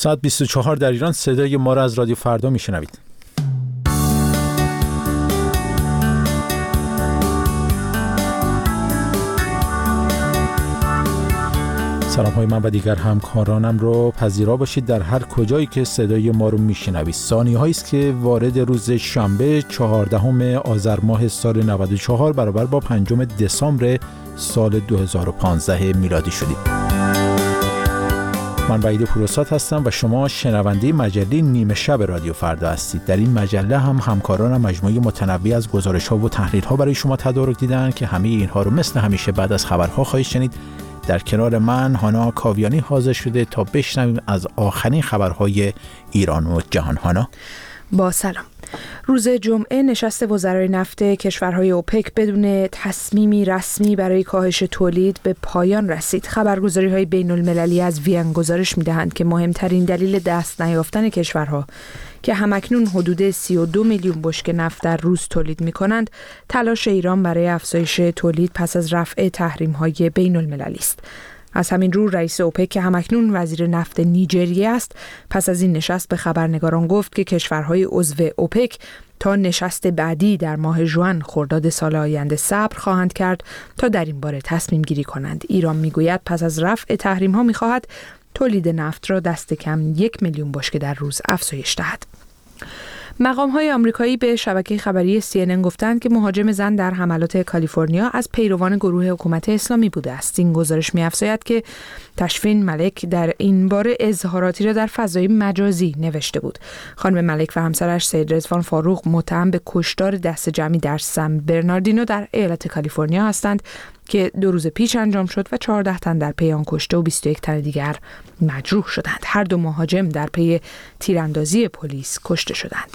ساعت 24 در ایران. صدای ما را از رادیو فردا میشنوید. سلام های من و دیگر همکارانم رو پذیرا باشید در هر کجایی که صدای ما رو میشنوید. ثانیه هایی است که وارد روز شنبه 14 آذر ماه سال 94 برابر با 5 دسامبر سال 2015 میلادی شدیم. من وحید پوروسات هستم و شما شنونده مجله نیمه شب رادیو فردا هستید. در این مجله همکارانم مجموعه متنوعی از گزارش‌ها و تحلیل‌ها برای شما تدارک دیدن که همه اینها رو مثل همیشه بعد از خبرها خواهید شنید. در کنار من هانا کاویانی حاضر شده تا بشنویم از آخرین خبرهای ایران و جهان. هانا، با سلام. روز جمعه نشست وزرای نفت کشورهای اوپک بدون تصمیمی رسمی برای کاهش تولید به پایان رسید. خبرگزاری‌های بین‌المللی از وین گزارش می‌دهند که مهمترین دلیل دست نیافتن کشورها که همکنون حدود 32 میلیون بشکه نفت در روز تولید می‌کنند، تلاش ایران برای افزایش تولید پس از رفع تحریم‌های بین‌المللی است. از همین رو رئیس اوپک که همکنون وزیر نفت نیجریه است، پس از این نشست به خبرنگاران گفت که کشورهای عضو اوپک تا نشست بعدی در ماه ژوئن خرداد سال آینده صبر خواهند کرد تا در این باره تصمیم گیری کنند. ایران میگوید پس از رفع تحریم ها میخواهد تولید نفت را دست کم 1 میلیون بشکه در روز افزایش دهد. مقام‌های آمریکایی به شبکه خبری CNN گفتند که مهاجم زن در حملات کالیفرنیا از پیروان گروه حکومت اسلامی بوده است. این گزارش می‌افزاید که تشفین ملک در این باره اظهاراتی را در فضای مجازی نوشته بود. خانم ملک و همسرش سید رضوان فاروق متهم به کشتار دست جمعی در سن برناردینو در ایالت کالیفرنیا هستند که 2 روز پیش انجام شد و 14 تن در پی آن کشته و 21 تن دیگر مجروح شدند. هر دو مهاجم در پی تیراندازی پلیس کشته شدند.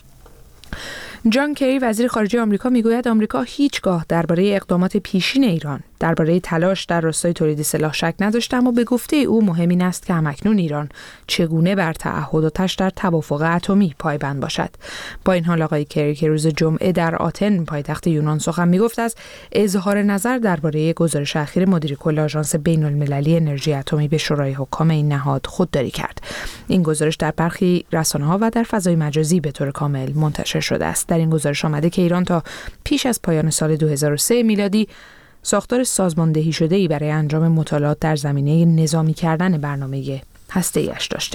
جان کری وزیر خارجه آمریکا میگوید آمریکا هیچگاه درباره اقدامات پیشین ایران درباره تلاش در راستای تولید سلاح شک نداشته، اما به گفته او مهم این است که همکنون ایران چگونه بر تعهداتش در توافق اتمی پایبند باشد. با این حال آقای کری که روز جمعه در آتن پایتخت یونان سخن میگفت، از اظهار نظر درباره گزارش اخیر مدیر کل آژانس بین‌المللی انرژی اتمی به شورای حکام این نهاد خودداری کرد. این گزارش در برخی رسانه‌ها و در فضای مجازی به طور کامل منتشر شده است. در این گزارش آمده که ایران تا پیش از پایان سال 2003 میلادی ساختار سازماندهی شده‌ای برای انجام مطالعات در زمینه نظامی کردن برنامه هسته‌ای‌اش داشته.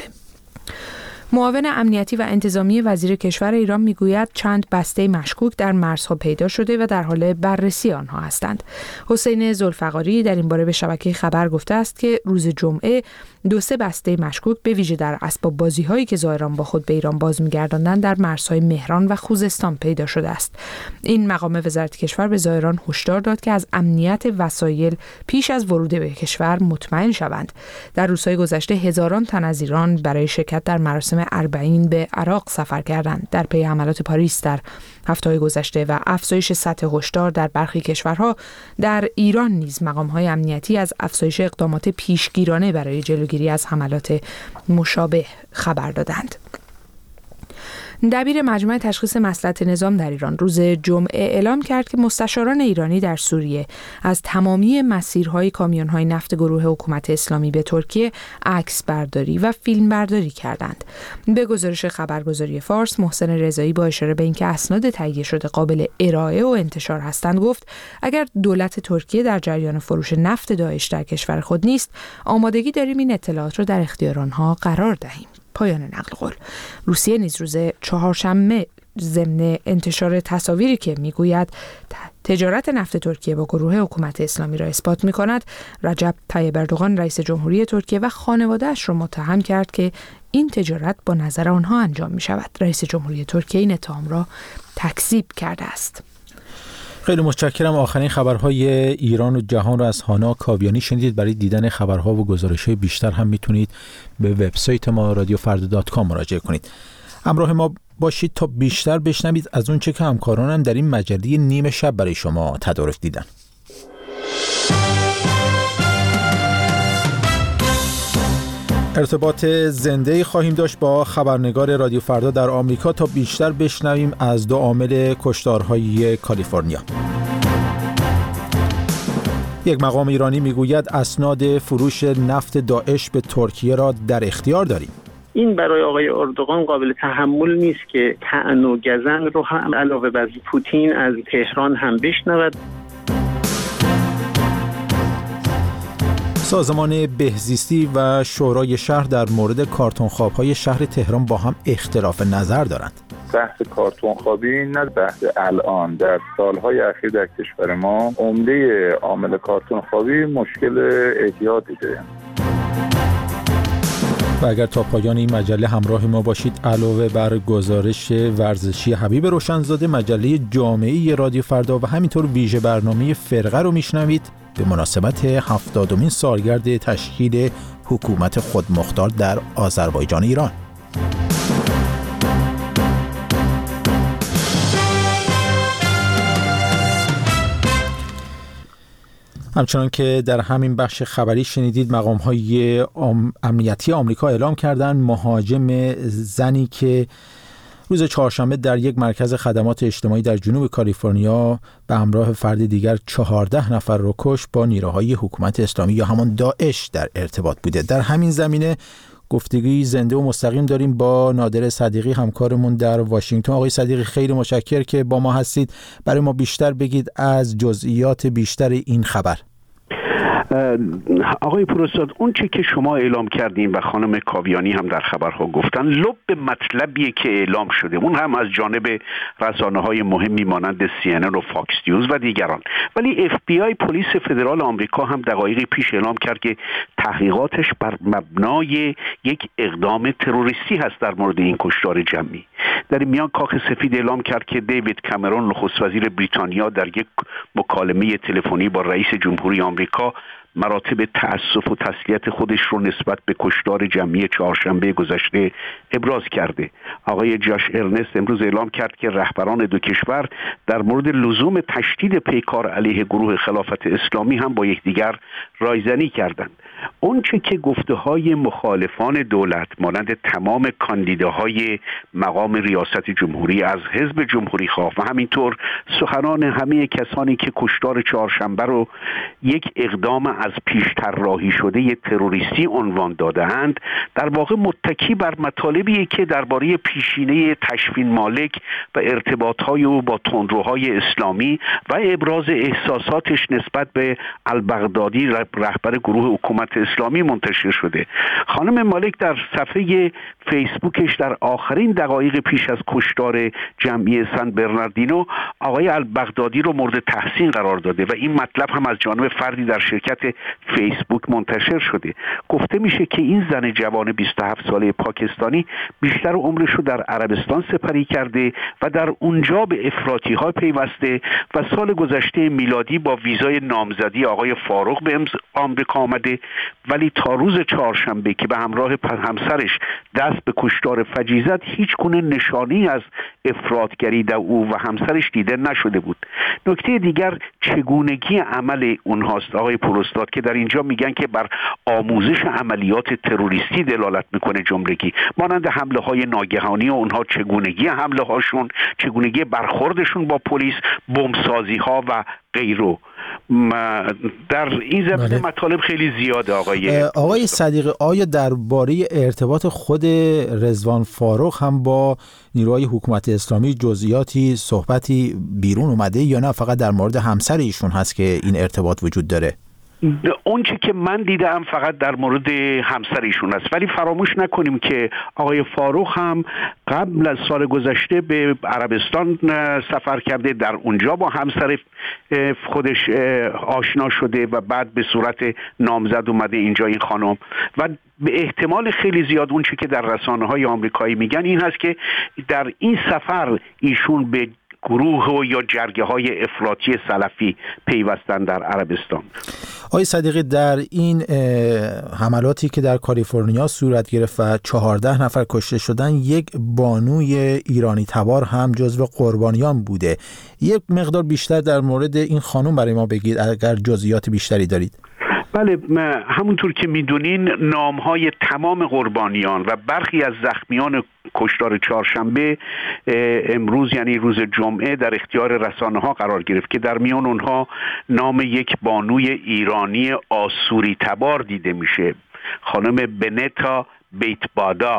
معاون امنیتی و انتظامی وزیر کشور ایران میگوید چند بسته مشکوک در مرزها پیدا شده و در حال بررسی آنها هستند. حسین ذوالفقاری در این باره به شبکه خبر گفته است که روز جمعه 2-3 بسته مشکوک به ویژه در اسباب بازی‌هایی که زائران با خود به ایران باز می‌گرداندند در مرزهای مهران و خوزستان پیدا شده است. این مقام وزارت کشور به زائران هشدار داد که از امنیت وسایل پیش از ورود به کشور مطمئن شوند. در روزهای گذشته هزاران تن از ایران برای شرکت در مراسم اربعین به عراق سفر کردند. در پی حملات پاریس در هفته‌های گذشته و افزایش سطح هشدار در برخی کشورها، در ایران نیز مقام‌های امنیتی از افزایش اقدامات پیشگیرانه برای جلوگیری از حملات مشابه خبر دادند. دبیر مجمع تشخیص مصلحت نظام در ایران روز جمعه اعلام کرد که مستشاران ایرانی در سوریه از تمامی مسیرهای کامیون‌های نفت گروه حکومت اسلامی به ترکیه عکس برداری و فیلم برداری کردند. به گزارش خبرگزاری فارس، محسن رضایی با اشاره به اینکه اسناد تهیه شده قابل ارائه و انتشار هستند گفت اگر دولت ترکیه در جریان فروش نفت داعش در کشور خود نیست، آمادگی داریم این اطلاعات را در اختیار آنها قرار دهیم. پایان نقل قول. روسیه نیز روز چهارشنبه ضمن انتشار تصاویری که میگوید تجارت نفت ترکیه با گروه حکومت اسلامی را اثبات می‌کند، رجب طیب اردوغان رئیس جمهوری ترکیه و خانواده‌اش را متهم کرد که این تجارت با نظر آنها انجام می‌شود. رئیس جمهوری ترکیه این اتهام را تکذیب کرده است. خیلی متشکرم. آخرین خبرهای ایران و جهان را از هانا کاویانی شنیدید. برای دیدن خبرها و گزارش‌های بیشتر هم میتونید به وبسایت ما radiofarda.com مراجعه کنید. همراه ما باشید تا بیشتر بشنوید از اون چه که همکارانم در این مجله نیمه شب برای شما تدارک دیدن. ارتباط زنده خواهیم داشت با خبرنگار رادیو فردا در آمریکا تا بیشتر بشنویم از 2 عامل کشتارهای کالیفرنیا. یک مقام ایرانی میگوید اسناد فروش نفت داعش به ترکیه را در اختیار داریم. این برای آقای اردوغان قابل تحمل نیست که طعن و گزند رو هم علاوه بر پوتین از تهران هم بشنود. سازمان بهزیستی و شورای شهر در مورد کارتون خواب‌های شهر تهران با هم اختلاف نظر دارند. بحث کارتون خوابی نه بحث الان، در سالهای اخیر در کشور ما عمده عامل کارتون خوابی مشکل اعتیاده. و اگر تا پایان این مجله همراه ما باشید، علاوه بر گزارش ورزشی حبیب روشنزاده، مجله جامعه رادیو فردا و همینطور ویژه برنامه فرقه رو میشنوید به مناسبت 70مین سالگرد تشکیل حکومت خودمختار در آذربایجان ایران. همچنان که در همین بخش خبری شنیدید، مقام‌های امنیتی آمریکا اعلام کردند مهاجم زنی که روز چهارشنبه در یک مرکز خدمات اجتماعی در جنوب کالیفرنیا به همراه فرد دیگر 14 نفر رو کشت، با نیروهای حکومت اسلامی یا همان داعش در ارتباط بوده. در همین زمینه گفتگوی زنده و مستقیم داریم با نادر صدیقی، همکارمون در واشنگتن. آقای صدیقی، خیلی متشکرم که با ما هستید. برای ما بیشتر بگید از جزئیات بیشتر این خبر. آقای پروستاد، اون چی که شما اعلام کردین و خانم کاویانی هم در خبرها گفتن لب مطلبیه که اعلام شده، اون هم از جانب رسانه‌های مهمی مانند CNN و فاکس نیوز و دیگران. ولی FBI، پلیس فدرال آمریکا، هم دقایقی پیش اعلام کرد که تحقیقاتش بر مبنای یک اقدام تروریستی هست در مورد این کشتار جمعی. در این میان کاخ سفید اعلام کرد که دیوید کامرون، نخست وزیر بریتانیا، در یک مکالمه تلفنی با رئیس جمهوری آمریکا مراتب تأسف و تسلیت خودش رو نسبت به کشتار جمعی چهارشنبه گذشته ابراز کرده. آقای جاش ارنست امروز اعلام کرد که رهبران دو کشور در مورد لزوم تشدید پیکار علیه گروه خلافت اسلامی هم با یکدیگر رایزنی کردند. اون چه که گفته‌های مخالفان دولت مانند تمام کاندیداهای مقام ریاست جمهوری از حزب جمهوری خواه و همینطور سخنان همه کسانی که کشتار چهارشنبه رو یک اقدام از پیش طراحی شده تروریستی عنوان داده‌اند، در واقع متکی بر مطالبی که درباره پیشینه تشفین مالک و ارتباط‌های او با تندروهای اسلامی و ابراز احساساتش نسبت به البغدادی، رهبر گروه حکومت اسلامی، منتشر شده. خانم مالک در صفحه فیسبوکش در آخرین دقایق پیش از کشتار جمعی سن برناردینو آقای البغدادی رو مورد تحسین قرار داده و این مطلب هم از جانب فردی در شرکت فیسبوک منتشر شده. گفته میشه که این زن جوان 27 ساله پاکستانی بیشتر عمرش رو در عربستان سپری کرده و در اونجا به افراطی‌ها پیوسته و سال گذشته میلادی با ویزای نامزدی آقای فاروق به آمریکا آمده، ولی تا روز چهارشنبه که به همراه همسرش دست به کشتار فجیع زد، هیچ گونه نشانی از افراطگری در او و همسرش دیده نشده بود. نکته دیگر چگونگی عمل اونهاست آقای پروستاد، که در اینجا میگن که بر آموزش عملیات تروریستی دلالت میکنه جملگی، مانند حمله های ناگهانی و اونها، چگونگی حمله هاشون، چگونگی برخوردشون با پلیس، بمبسازی ها و غیره. در این زمینه مطالب خیلی زیاده. آقای صدیقی، آیا درباره ارتباط خود رضوان فاروق هم با نیروهای حکومت اسلامی جزئیاتی صحبتی بیرون اومده یا نه فقط در مورد همسر ایشون هست که این ارتباط وجود داره؟ اون چی که من دیدم فقط در مورد همسر ایشون است، ولی فراموش نکنیم که آقای فاروق هم قبل از سال گذشته به عربستان سفر کرده، در اونجا با همسر خودش آشنا شده و بعد به صورت نامزد اومده اینجا این خانم. و به احتمال خیلی زیاد اون چی که در رسانه‌های آمریکایی میگن این هست که در این سفر ایشون به گروه یا جرگه های افراطی سلفی پیوستن در عربستان. آقای صدیقی، در این حملاتی که در کالیفرنیا صورت گرفت و 14 نفر کشته شدن، یک بانوی ایرانی تبار هم جزو قربانیان بوده. یک مقدار بیشتر در مورد این خانم برای ما بگید اگر جزئیات بیشتری دارید. بله، همونطور که میدونین نامهای تمام قربانیان و برخی از زخمیان کشتار چهارشنبه امروز یعنی روز جمعه در اختیار رسانه‌ها قرار گرفت که در میان اونها نام یک بانوی ایرانی آسوری تبار دیده میشه، خانم بنتا بیتبادا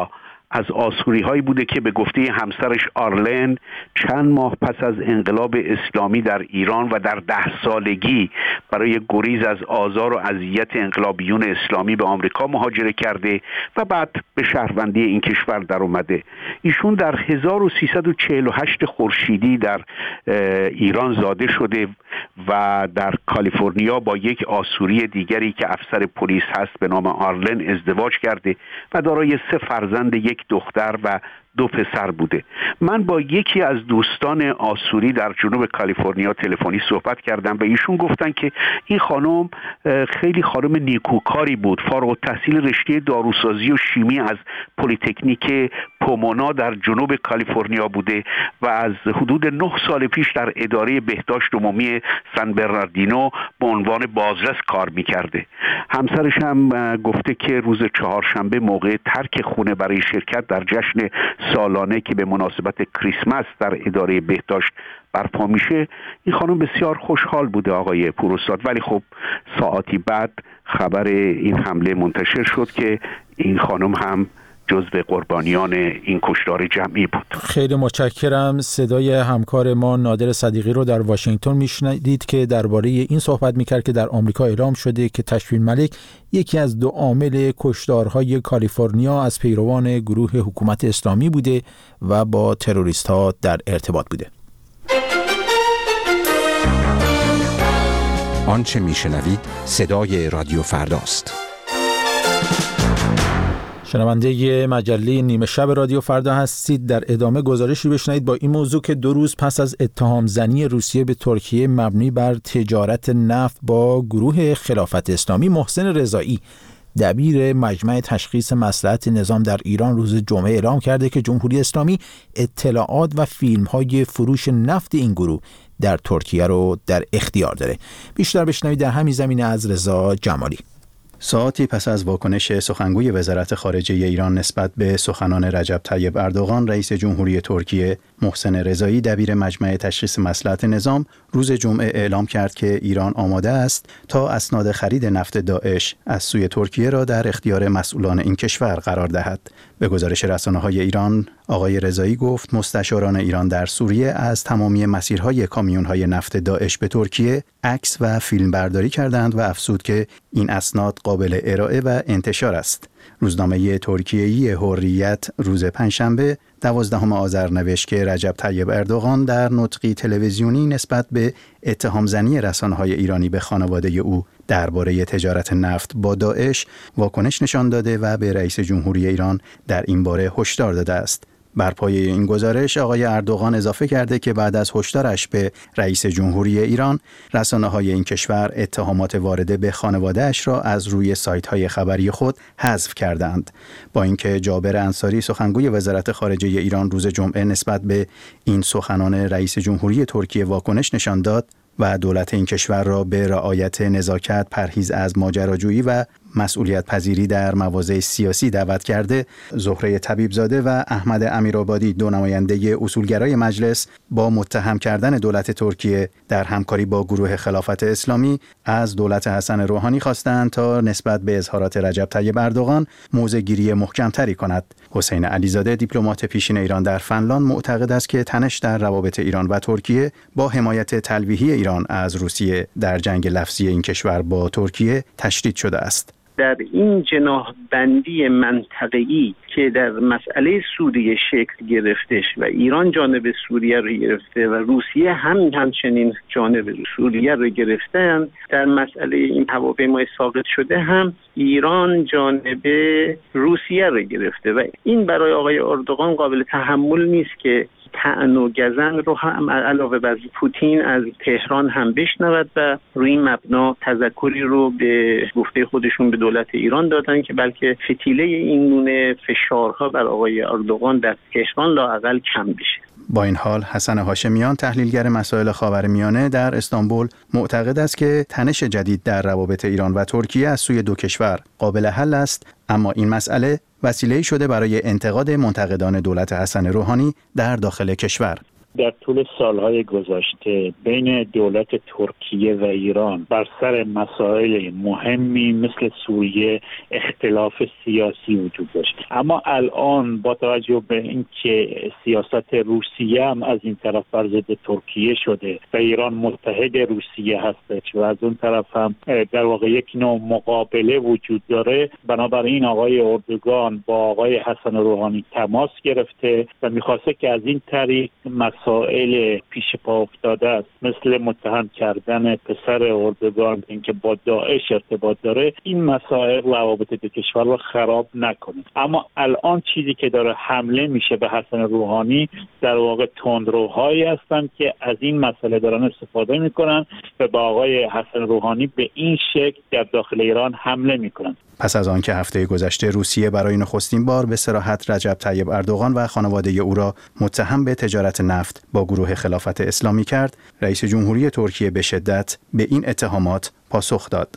از آسوری هایی بوده که به گفته همسرش آرلن چند ماه پس از انقلاب اسلامی در ایران و در 10 سالگی برای گریز از آزار و اذیت انقلابیون اسلامی به آمریکا مهاجرت کرده و بعد به شهروندی این کشور در اومده. ایشون در 1348 خورشیدی در ایران زاده شده و در کالیفرنیا با یک آسوری دیگری که افسر پلیس هست به نام آرلن ازدواج کرده و دارای 3 فرزند، 1 دختر و 2 پسر بوده. من با یکی از دوستان آسوری در جنوب کالیفرنیا تلفنی صحبت کردم و ایشون گفتن که این خانم خیلی خانم نیکوکاری بود، فارغ التحصیل رشته داروسازی و شیمی از پلی‌تکنیک پومونا در جنوب کالیفرنیا بوده و از حدود 9 سال پیش در اداره بهداشت عمومی سن برناردینو به عنوان بازرس کار میکرده. همسرش هم گفته که روز 4شنبه موقع ترک خونه برای شرکت در جشن سالانه که به مناسبت کریسمس در اداره بهداشت برپا میشه، این خانم بسیار خوشحال بوده آقای پوراستاد، ولی خب ساعتی بعد خبر این حمله منتشر شد که این خانم هم جزو قربانیان این کشتار جمعی بود. خیلی متشکرم. صدای همکار ما نادر صدیقی رو در واشنگتن میشنیدید که درباره این صحبت میکرد که در آمریکا اعلام شده که تشفین ملک یکی از 2 عامل کشتارهای کالیفرنیا از پیروان گروه حکومت اسلامی بوده و با تروریست ها در ارتباط بوده. آنچه میشنوید صدای رادیو فرداست. شنونده مجله نیمه شب رادیو فردا هستید. در ادامه گزارشی بشنوید با این موضوع که 2 روز پس از اتهام زنی روسیه به ترکیه مبنی بر تجارت نفت با گروه خلافت اسلامی، محسن رضایی دبیر مجمع تشخیص مصلحت نظام در ایران روز جمعه اعلام کرده که جمهوری اسلامی اطلاعات و فیلم‌های فروش نفت این گروه در ترکیه رو در اختیار داره. بیشتر بشنوید در همین زمینه از رضا جمالی. ساعتی پس از واکنش سخنگوی وزارت خارجه ایران نسبت به سخنان رجب طیب اردوغان، رئیس جمهوری ترکیه محسن رضایی دبیر مجمع تشخیص مصلحت نظام روز جمعه اعلام کرد که ایران آماده است تا اسناد خرید نفت داعش از سوی ترکیه را در اختیار مسئولان این کشور قرار دهد. به گزارش رسانه‌های ایران، آقای رضایی گفت مستشاران ایران در سوریه از تمامی مسیرهای کامیون‌های نفت داعش به ترکیه عکس و فیلم برداری کردند و افزود که این اسناد قابل ارائه و انتشار است. روزنامه ترکیه‌ای حریت روز پنجشنبه 12 آذر نوشت که رجب طیب اردوغان در نطقی تلویزیونی نسبت به اتهام زنی رسانه‌های ایرانی به خانواده او درباره تجارت نفت با داعش واکنش نشان داده و به رئیس جمهوری ایران در این باره هشدار داده است. بر پایه این گزارش آقای اردوغان اضافه کرده که بعد از هشدارش به رئیس جمهوری ایران، رسانه‌های این کشور اتهامات وارده به خانواده‌اش را از روی سایت‌های خبری خود حذف کردند. با اینکه جابر انصاری سخنگوی وزارت خارجه ایران روز جمعه نسبت به این سخنان رئیس جمهوری ترکیه واکنش نشان داد و دولت این کشور را به رعایت نزاکت، پرهیز از ماجراجویی و مسئولیت پذیری در مواضع سیاسی دعوت کرده، زهره طبیبزاده و احمد امیرآبادی 2 نماینده اصولگرای مجلس با متهم کردن دولت ترکیه در همکاری با گروه خلافت اسلامی از دولت حسن روحانی خواستند تا نسبت به اظهارات رجب طیب اردوغان موضع‌گیری محکم‌تری کند. حسین علیزاده دیپلمات پیشین ایران در فنلاند معتقد است که تنش در روابط ایران و ترکیه با حمایت تلویحی ایران از روسیه در جنگ لفظی این کشور با ترکیه تشدید شده است. در این جناح بندی منطقه‌ای که در مسئله سوریه شکل گرفتش و ایران جانب سوریه رو گرفته و روسیه همچنین جانب سوریه رو گرفتن، در مسئله این هواپیمای ساقط شده هم ایران جانب روسیه رو گرفته و این برای آقای اردوغان قابل تحمل نیست که طعن و گزن رو هم علاوه بر پوتین از تهران هم بشنود و روی این مبنا تذکری رو به گفته خودشون به دولت ایران دادن که بلکه فتیله این گونه فشارها بر آقای اردوغان در تهران لااقل کم بشه. با این حال حسن هاشمیان تحلیلگر مسائل خاورمیانه در استانبول معتقد است که تنش جدید در روابط ایران و ترکیه از سوی 2 کشور قابل حل است، اما این مسئله وسیله‌ای شده برای انتقاد منتقدان دولت حسن روحانی در داخل کشور. در طول سالهای گذشته بین دولت ترکیه و ایران بر سر مسائل مهمی مثل سوریه اختلاف سیاسی وجود داشت، اما الان با توجه به اینکه سیاست روسیه هم از این طرف بر ضد ترکیه شده و ایران متحد روسیه هستش و از اون طرف هم در واقع یک نوع مقابله وجود داره، بنابراین آقای اردوگان با آقای حسن روحانی تماس گرفته و میخواسته که از این طریق مسائل پیش پا افتاده است مثل متهم کردن پسر اردوگان اینکه با داعش ارتباط داره، این مسائل روابط دو کشور رو خراب نکنه. اما الان چیزی که داره حمله میشه به حسن روحانی در واقع تندروهایی هستن که از این مسئله دارن استفاده میکنن و با آقای حسن روحانی به این شکل در داخل ایران حمله میکنن. پس از آنکه هفته گذشته روسیه برای نخستین بار به صراحت رجب طیب اردوغان و خانواده او را متهم به تجارت نفت با گروه خلافت اسلامی کرد، رئیس جمهوری ترکیه به شدت به این اتهامات پاسخ داد.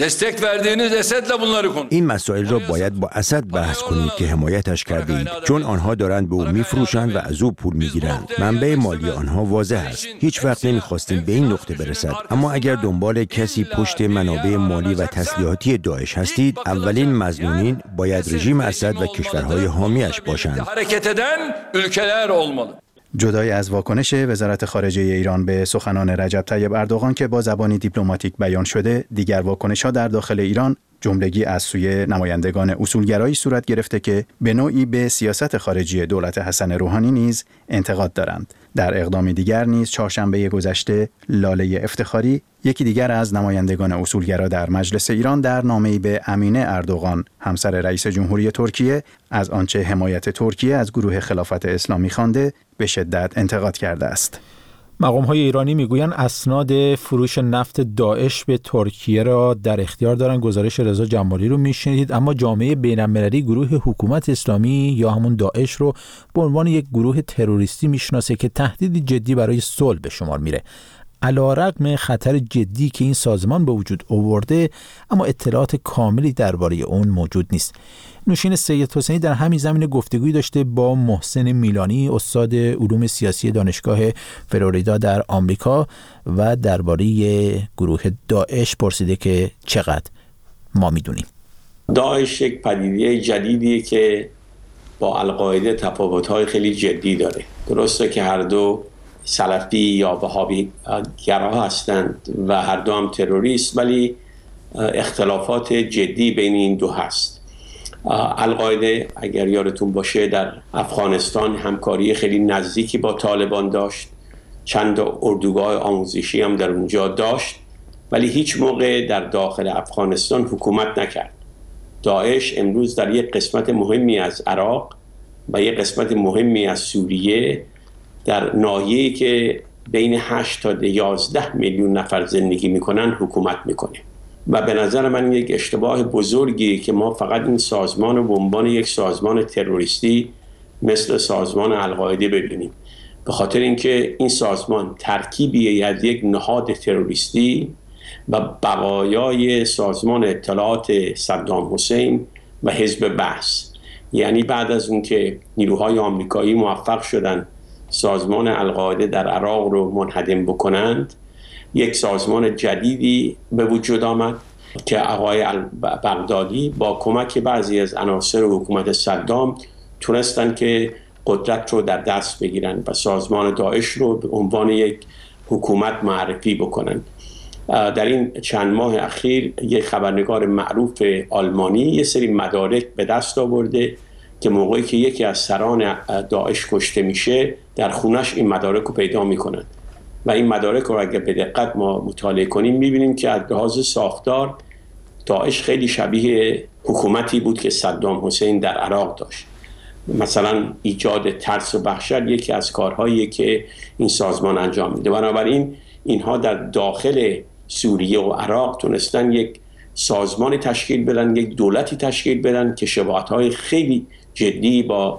این مسائل را باید با اسد بحث کنید که حمایتش کردید، چون آنها دارند به او میفروشند و از او پول میگیرند. منبع مالی آنها واضح است. هیچ وقت نمیخواستیم به این نقطه برسد، اما اگر دنبال کسی پشت منابع مالی و تسلیحاتی داعش هستید، اولین مظنونین باید رژیم اسد و کشورهای حامیش باشند. جدای از واکنش وزارت خارجه ایران به سخنان رجب طیب اردوغان که با زبانی دیپلماتیک بیان شده، دیگر واکنش‌ها در داخل ایران جملگی از سوی نمایندگان اصولگرایی صورت گرفته که به نوعی به سیاست خارجی دولت حسن روحانی نیز انتقاد دارند. در اقدامی دیگر نیز چهارشنبه گذشته لاله افتخاری، یکی دیگر از نمایندگان اصولگرا در مجلس ایران، در نامه‌ای به امینه اردوغان، همسر رئیس جمهوری ترکیه، از آنچه حمایت ترکیه از گروه خلافت اسلامی خوانده به شدت انتقاد کرده است. مقام‌های ایرانی میگویند اسناد فروش نفت داعش به ترکیه را در اختیار دارند. گزارش رضا جمالی رو میشنیدید. اما جامعه بین‌المللی گروه حکومت اسلامی یا همون داعش رو به عنوان یک گروه تروریستی میشناسه که تهدیدی جدی برای صلح به شمار میره. علی‌رغم خطر جدی که این سازمان به وجود آورده، اما اطلاعات کاملی درباره اون موجود نیست. نوشین سید حسینی در همین زمینه گفتگویی داشته با محسن میلانی، استاد علوم سیاسی دانشگاه فلوریدا در آمریکا، و درباره گروه داعش پرسیده که چقدر ما میدونیم. داعش یک پدیده جدیدیه که با القاعده تفاوت‌های خیلی جدی داره. درسته که هر دو سلفی یا وهابی گرا هستند و هر دو هم تروریست، ولی اختلافات جدی بین این دو هست. القاعده اگر یادتون باشه در افغانستان همکاری خیلی نزدیکی با طالبان داشت، چند اردوگاه آموزشی هم در اونجا داشت، ولی هیچ موقع در داخل افغانستان حکومت نکرد. داعش امروز در یک قسمت مهمی از عراق و یک قسمت مهمی از سوریه، در ناحیه‌ای که بین 8 تا 11 میلیون نفر زندگی میکنن حکومت میکنه و به نظر من یک اشتباه بزرگی که ما فقط این سازمان رو به عنوان یک سازمان تروریستی مثل سازمان القاعده ببینیم، به خاطر اینکه این سازمان ترکیبی از یک نهاد تروریستی و بقایای سازمان اطلاعات صدام حسین و حزب بعث. یعنی بعد از اون که نیروهای آمریکایی موفق شدن سازمان القاعده در عراق رو منهدم بکنند، یک سازمان جدیدی به وجود آمد که آقای بغدادی با کمک بعضی از عناصر حکومت صدام تونستن که قدرت رو در دست بگیرن و سازمان داعش رو به عنوان یک حکومت معرفی بکنن. در این چند ماه اخیر یک خبرنگار معروف آلمانی یه سری مدارک به دست آورده که موقعی که یکی از سران داعش کشته میشه در خونش این مدارک رو پیدا میکنن و این مدارک رو اگر به دقت ما مطالعه کنیم میبینیم که از لحاظ ساختار داعش خیلی شبیه حکومتی بود که صدام حسین در عراق داشت. مثلا ایجاد ترس و وحشت یکی از کارهایی که این سازمان انجام میده. بنابراین اینها در داخل سوریه و عراق تونستن یک سازمانی تشکیل بدن، یک دولتی تشکیل بدن که شباهت‌های خیلی جدی با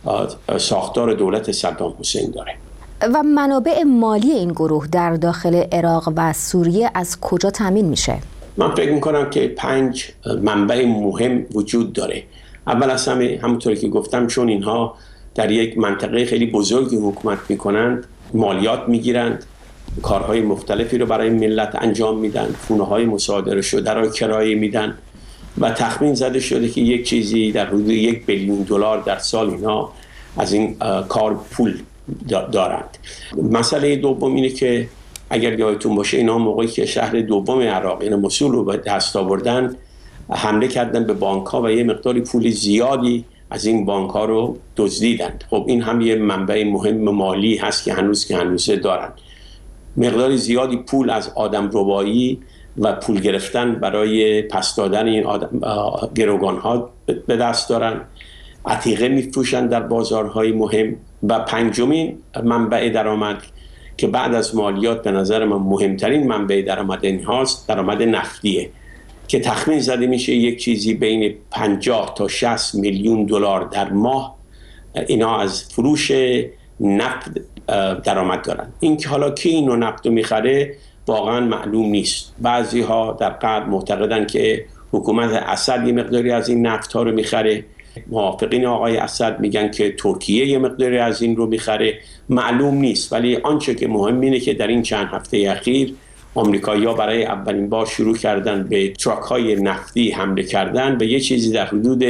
ساختار دولت صدام حسین داره. و منابع مالی این گروه در داخل عراق و سوریه از کجا تامین میشه؟ من فکر میکنم که 5 منبع مهم وجود داره. اول از همه همونطوری که گفتم چون اینها در یک منطقه خیلی بزرگی حکومت میکنند مالیات میگیرند، کارهای مختلفی رو برای ملت انجام میدن، خونه‌های مصادره شده رو کرایه میدن و تخمین زده شده که یک چیزی در حدود 1 بیلیون دلار در سال اینا از این کار پول دارند. مسئله دوم اینه که اگر یادتون باشه اینا موقعی که شهر دوم عراق این موصل رو به دست آوردن حمله کردن به بانک‌ها و یه مقداری پول زیادی از این بانک‌ها رو دزدیدند. خب این هم یه منبع مهم مالی هست که هنوز دارن. مقدار زیادی پول از آدم ربایی و پول گرفتن برای پس دادن این گروگان‌ها به دست دارن. عتیقه میفروشن در بازارهای مهم. و پنجمین منبع درآمد که بعد از مالیات به نظر من مهمترین منبع درآمد اینهاست، درآمد نفتیه که تخمین زده میشه یک چیزی بین 50 تا 60 میلیون دلار در ماه اینا از فروش نفت درآمد دارن. این که حالا کی اینو نفت رو میخره واقعا معلوم نیست. بعضی ها در غرب معتقدن که حکومت اسد یه مقداری از این نفت ها رو میخره، موافقین آقای اسد میگن که ترکیه یه مقداری از این رو میخره. معلوم نیست، ولی آنچه که مهم اینه که در این چند هفته اخیر آمریکایی‌ها برای اولین بار شروع کردن به تراک‌های نفتی حمله کردن و یه چیزی در حدود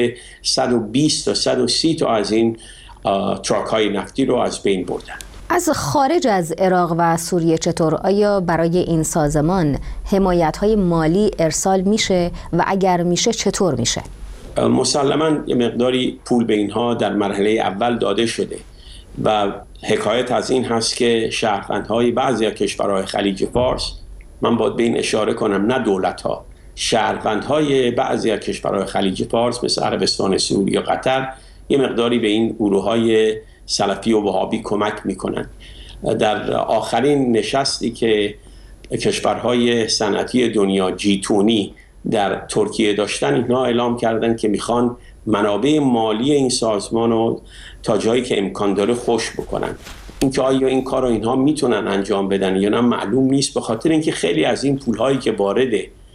120 تا 130 تا از این تراک‌های نفتی رو از بین بردن. از خارج از عراق و سوریه چطور؟ آیا برای این سازمان حمایت‌های مالی ارسال میشه و اگر میشه چطور میشه؟ مسلماً یه مقداری پول به اینها در مرحله اول داده شده و حکایت از این هست که شهروندهای بعضی از کشورهای خلیج فارس، من باید به این اشاره کنم نه دولت‌ها، شهروندهای بعضی از کشورهای خلیج فارس مثل عربستان سعودی یا قطر یه مقداری به این گروه‌های سلفی و وهابی کمک میکنن. در آخرین نشستی که کشورهای صنعتی دنیا G20 در ترکیه داشتن، اینا اعلام کردن که میخوان منابع مالی این سازمان رو تا جایی که امکان داره خوش بکنن. اینکه آیا این کار رو اینها میتونن انجام بدن یا نه معلوم نیست، به خاطر اینکه خیلی از این پولهایی که وارد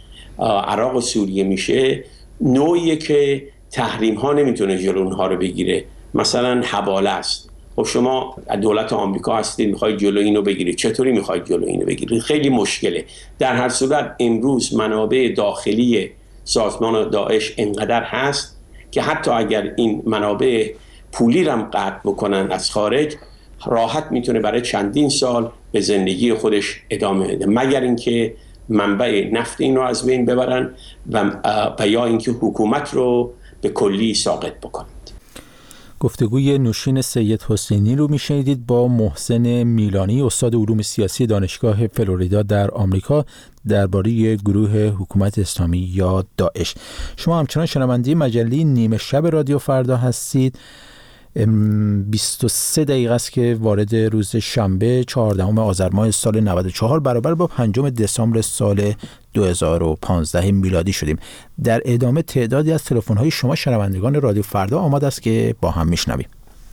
عراق و سوریه میشه نوعیه که تحریم ها نمیتونه جلو اونها رو بگیره. مثلا حواله است. خب شما دولت آمریکا هستید میخواید جلو اینو بگیرید، چطوری میخواید جلو اینو بگیرید؟ خیلی مشکله. در هر صورت امروز منابع داخلی سازمان داعش انقدر هست که حتی اگر این منابع پولی رو قطع بکنن از خارج، راحت میتونه برای چندین سال به زندگی خودش ادامه بده، مگر اینکه منبع نفت این رو از بین ببرن و یا اینکه حکومت رو به کلی ساقط بکنن. گفتگوی نوشین سید حسینی رو میشنیدید با محسن میلانی، استاد علوم سیاسی دانشگاه فلوریدا در آمریکا، درباره گروه حکومت اسلامی یا داعش. شما همچنان شنونده مجله نیمه شب رادیو فردا هستید. 23 دقیقه است که وارد روز شنبه 14 آذر ماه سال 94 برابر با 5 دسامبر سال 2015 میلادی شدیم. در ادامه تعدادی از تلفن‌های شما شنوندگان رادیو فردا آماده است که با هم میشنویم.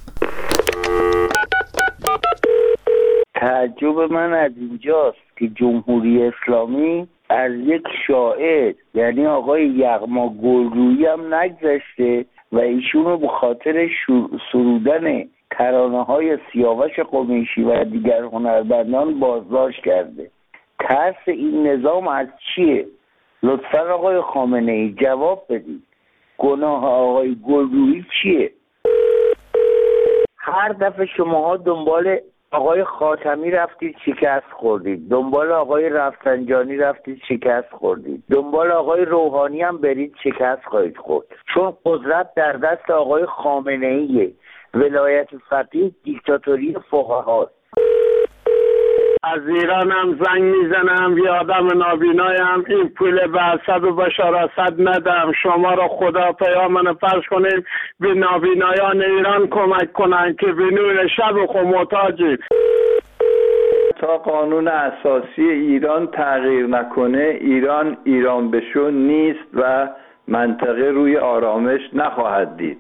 تعجب من از اینجاست که جمهوری اسلامی از یک شاعر یعنی آقای یغما گلرویی هم نگذشته و ایشون رو به خاطر سرودن ترانه‌های سیاوش قمیشی و دیگر هنرمندان بازداشت کرده. ترس این نظام از چیه؟ لطفاً آقای خامنه‌ای جواب بدید. گناه آقای گلرویی چیه؟ هر دفعه شماها دنبال آقای خاتمی رفتید شکست خوردید، دنبال آقای رفسنجانی رفتید شکست خوردید، دنبال آقای روحانی هم برید شکست خواهید خورد، چون قدرت در دست آقای خامنه‌ایه. ولایت فقیه دیکتاتوری فقهاست. از ایران هم زنگ میزنم، یه آدم نابینایم، این پول به اسد و بشار اسد ندم. شما را خدا پیامن فرض کنیم به نابینایان ایران کمک کنن که به نور شب خود محتاجیم. تا قانون اساسی ایران تغییر نکنه ایران بشو نیست و منطقه روی آرامش نخواهد دید.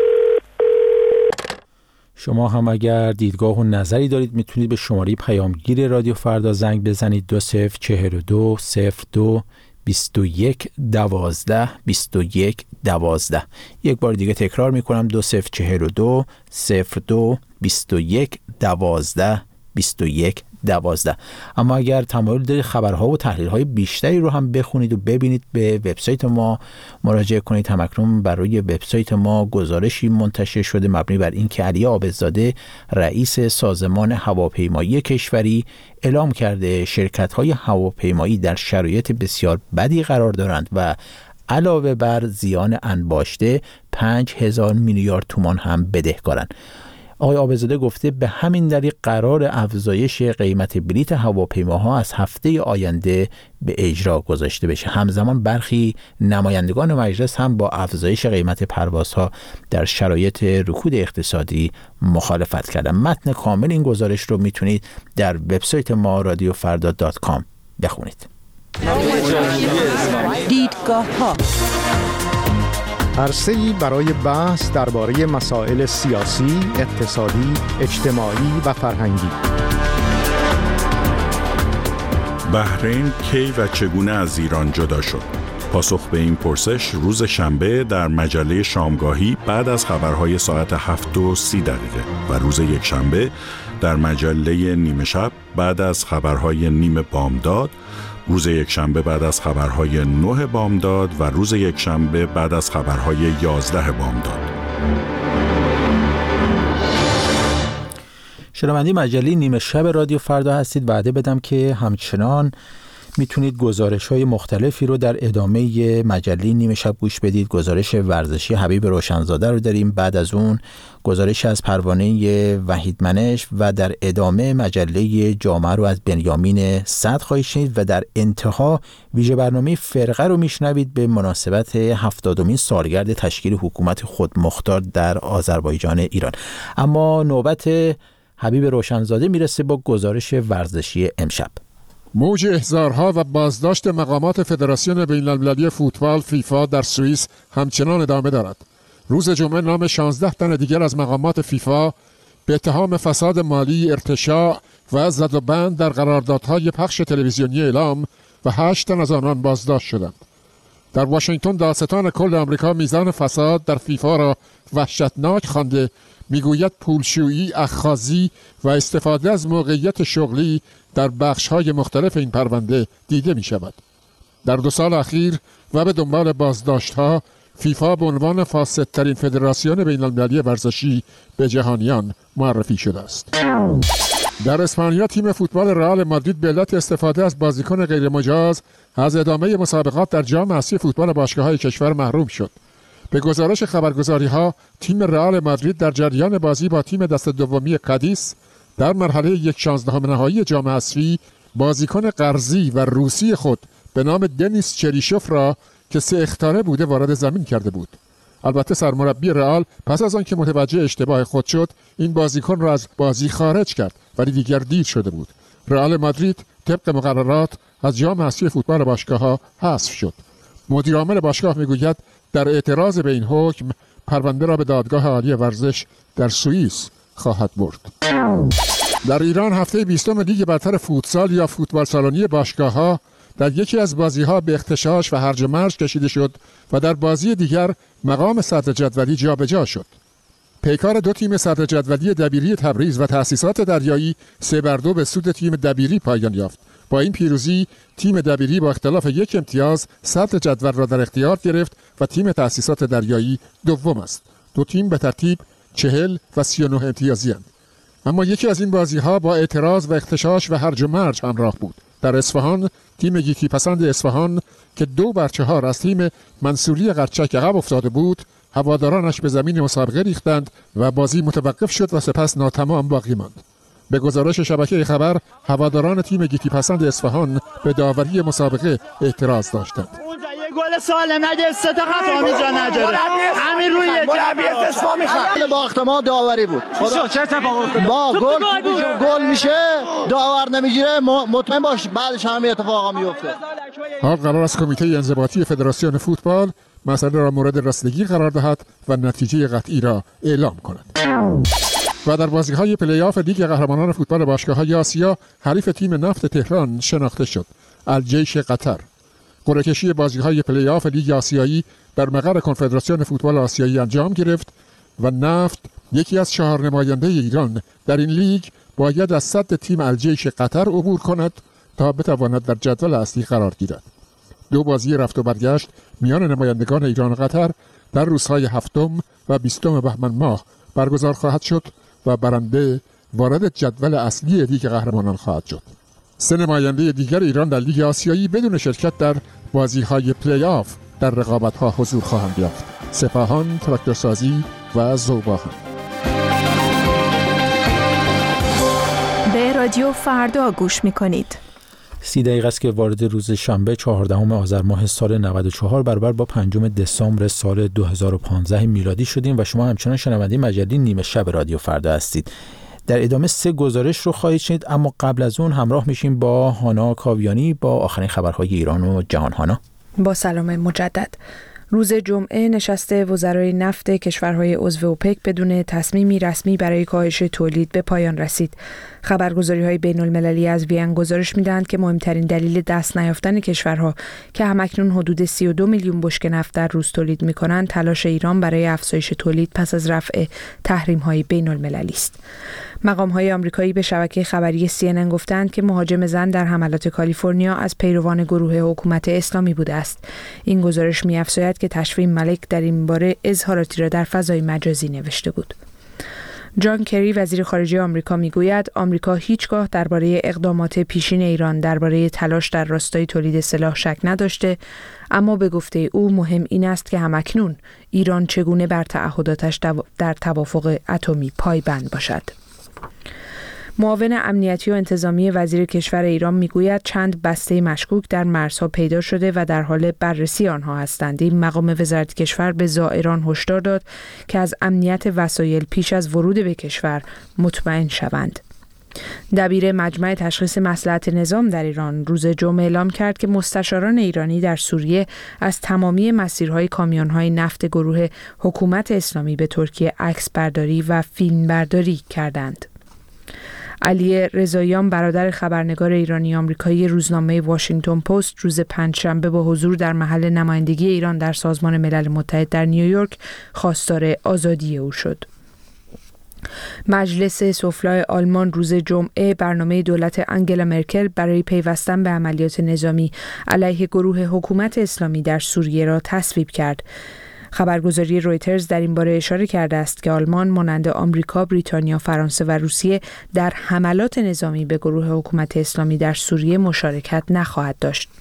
شما هم اگر دیدگاه و نظری دارید میتونید به شماره پیامگیر رادیو فردا زنگ بزنید 2042 02 21 12 21 12. یک بار دیگه تکرار میکنم 2042 02 21 12 2112. اما اگر تمایل دارید خبرها و تحلیل‌های بیشتری رو هم بخونید و ببینید، به وبسایت ما مراجعه کنید. همکنون برای وبسایت ما گزارشی منتشر شده مبنی بر اینکه علی عابدزاده رئیس سازمان هواپیمایی کشوری اعلام کرده شرکت‌های هواپیمایی در شرایط بسیار بدی قرار دارند و علاوه بر زیان انباشته 5000 میلیارد تومان هم بدهکارند. آقای عابدزاده گفته به همین دلیل قرار افزایش قیمت بلیط هواپیماها از هفته آینده به اجرا گذاشته بشه. همزمان برخی نمایندگان مجلس هم با افزایش قیمت پروازها در شرایط رکود اقتصادی مخالفت کردند. متن کامل این گزارش رو میتونید در وبسایت ما رادیوفردا.com بخونید. دیدگاه‌ها عرصه‌ای برای بحث درباره مسائل سیاسی، اقتصادی، اجتماعی و فرهنگی. بحرین کی و چگونه از ایران جدا شد؟ پاسخ به این پرسش روز شنبه در مجله شامگاهی بعد از خبرهای ساعت 7:30 و روز یکشنبه در مجله نیمه شب بعد از خبرهای نیم بامداد، روز یکشنبه بعد از خبرهای 9 بامداد و روز یکشنبه بعد از خبرهای 11 بامداد. شنونده مجله نیمه شب رادیو فردا هستید. وعده بدم که همچنان میتونید گزارش‌های مختلفی رو در ادامه مجله نیمه شب گوش بدید. گزارش ورزشی حبیب روشنزاده رو داریم، بعد از اون گزارش از پروانه وحید منش و در ادامه مجله جامعه رو از بنیامین صدر خواهید شنید و در انتها ویژه برنامه فرقه رو میشنوید به مناسبت 70مین سالگرد تشکیل حکومت خودمختار در آذربایجان ایران. اما نوبت حبیب روشنزاده میرسه با گزارش ورزشی امشب. موج احضارها و بازداشت مقامات فدراسیون بین‌المللی فوتبال فیفا در سوئیس همچنان ادامه دارد. روز جمعه نام 16 تن دیگر از مقامات فیفا به اتهام فساد مالی، ارتشاء و زد و بند در قراردادهای پخش تلویزیونی اعلام و 8 تن از آنان بازداشت شدند. در واشنگتن دادستان کل آمریکا میزان فساد در فیفا را وحشتناک خوانده، میگوید پولشویی، اخاذی و استفاده از موقعیت شغلی در بخش‌های مختلف این پرونده دیده می شود. در 2 سال اخیر و به دنبال بازداشت‌ها، فیفا به عنوان فاسدترین فدراسیون بین‌المللی ورزشی به جهانیان معرفی شده است. در اسپانیا تیم فوتبال رئال مادرید به علت استفاده از بازیکن غیرمجاز از ادامه مسابقات در جام اسیای فوتبال باشگاه‌های کشور محروم شد. به گزارش خبرگزاری‌ها، تیم رئال مادرید در جریان بازی با تیم دست دومی کادیس در مرحله 1/16 نهایی جام اسیایی بازیکن قرضی و روسی خود به نام دنیس چریشوف را که 3 اخطاره بوده وارد زمین کرده بود. البته سرمربی رئال پس از آنکه متوجه اشتباه خود شد، این بازیکن را از بازی خارج کرد، ولی دیگر دیر شده بود. رئال مادرید طبق مقررات از جام اسیای فوتبال باشگاه‌ها حذف شد. مدیر عامل باشگاه میگوید در اعتراض به این حکم پرونده را به دادگاه عالی ورزش در سوئیس خواهد برد. در ایران هفته 20 لیگ برتر فوتسال یا فوتبال سالنی باشگاه‌ها در یکی از بازی‌ها به اغتشاش و هرج و مرج کشیده شد و در بازی دیگر مقام صدر جدولی جابجا شد. پیکار 2 تیم صدر جدولی دبیری تبریز و تأسیسات دریایی 3-2 به سود تیم دبیری پایان یافت. با این پیروزی تیم دبیری با اختلاف 1 امتیاز صدر جدول را در اختیار گرفت و تیم تأسیسات دریایی دوم است. 2 تیم به ترتیب 40 و 39 امتیازی اند. اما یکی از این بازی‌ها با اعتراض و اغتشاش و هرج و مرج همراه بود. در اصفهان تیم گیتی پسند اصفهان که 2-4 از تیم منصوری قرچک عقب افتاده بود، هوادارانش به زمین مسابقه ریختند و بازی متوقف شد و سپس ناتمام باقی ماند. به گزارش شبکه خبر، هواداران تیم گیتی پسند اصفهان به داوری مسابقه اعتراض داشتند. گل سالم نگه 3 تا خطا جا نگیره. همین روی باخت ما داوری بود. چه اتفاقی افتاد؟ با گل میشه داور نمیگیره، مطمئن باش بعدش همین اتفاقا میفته. حال قرار است کمیته انضباطی فدراسیون فوتبال مسئله را مورد رسیدگی قرار دهد و نتیجه قطعی را اعلام کند. و در بازی‌های پلی‌آف لیگ قهرمانان فوتبال باشگاه‌های آسیا حریف تیم نفت تهران شناخته شد. الجیش قطر. قرعه‌کشی بازی‌های پلی‌آف لیگ آسیایی در مقر کنفدراسیون فوتبال آسیایی انجام گرفت و نفت یکی از 4 نماینده ایران در این لیگ باید از سد تیم الجیش قطر عبور کند تا بتواند در جدول اصلی قرار گیرد. 2 بازی رفت و برگشت میان نمایندگان ایران و قطر در روزهای 7 و 20 بهمن ماه برگزار خواهد شد و برنده وارد جدول اصلی لیگ قهرمانان خواهد شد. 3 نماینده دیگر ایران در لیگ آسیایی بدون شرکت در بازی‌های پلی آف در رقابت‌ها حضور خواهند یافت: سپاهان، تراکتورسازی و ذوباهن. به رادیو فردا گوش می‌کنید. 30 دقیقه است که وارد روز شنبه 14 آذر ماه سال 94 برابر با 5 دسامبر سال 2015 میلادی شدیم و شما همچنان شنونده مجله نیمه شب رادیو فردا هستید. در ادامه 3 گزارش رو خواهید شنید، اما قبل از اون همراه میشیم با هانا کاویانی با آخرین خبرهای ایران و جهان. هانا، با سلام مجدد. روز جمعه نشست وزرای نفت کشورهای عضو اوپک بدون تصمیمی رسمی برای کاهش تولید به پایان رسید. خبرگزاری‌های بین‌المللی از وین گزارش می‌دهند که مهمترین دلیل دست نیافتن کشورها که همکنون حدود 32 میلیون بشکه نفت در روز تولید می‌کنند، تلاش ایران برای افزایش تولید پس از رفع تحریم‌های بین‌المللی است. مقام‌های آمریکایی به شبکه خبری CNN گفتند که مهاجم زن در حملات کالیفرنیا از پیروان گروه حکومت اسلامی بوده است. این گزارش می‌افزاید که تشفین ملک در این باره اظهاراتی را در فضای مجازی نوشته بود. جان کری وزیر خارجه آمریکا میگوید آمریکا هیچگاه درباره اقدامات پیشین ایران درباره تلاش در راستای تولید سلاح شک نداشته، اما به گفته او مهم این است که همکنون ایران چگونه بر تعهداتش در توافق اتمی پایبند باشد. معاون امنیتی و انتظامی وزیر کشور ایران میگوید چند بسته مشکوک در مرزها پیدا شده و در حال بررسی آنها هستند. این مقام وزارت کشور به زائران هشدار داد که از امنیت وسایل پیش از ورود به کشور مطمئن شوند. دبیر مجمع تشخیص مصلحت نظام در ایران روز جمعه اعلام کرد که مستشاران ایرانی در سوریه از تمامی مسیرهای کامیون‌های نفت گروه حکومت اسلامی به ترکیه عکس برداری و فیلم برداری کردند. علی رضاییان برادر خبرنگار ایرانی آمریکایی روزنامه واشنگتن پست روز پنجشنبه با حضور در محل نمایندگی ایران در سازمان ملل متحد در نیویورک خواستار آزادی او شد. مجلس سفلای آلمان روز جمعه برنامه دولت آنگلا مرکل برای پیوستن به عملیات نظامی علیه گروه حکومت اسلامی در سوریه را تصویب کرد. خبرگزاری رویترز در این باره اشاره کرده است که آلمان مانند آمریکا، بریتانیا، فرانسه و روسیه در حملات نظامی به گروه حکومت اسلامی در سوریه مشارکت نخواهد داشت.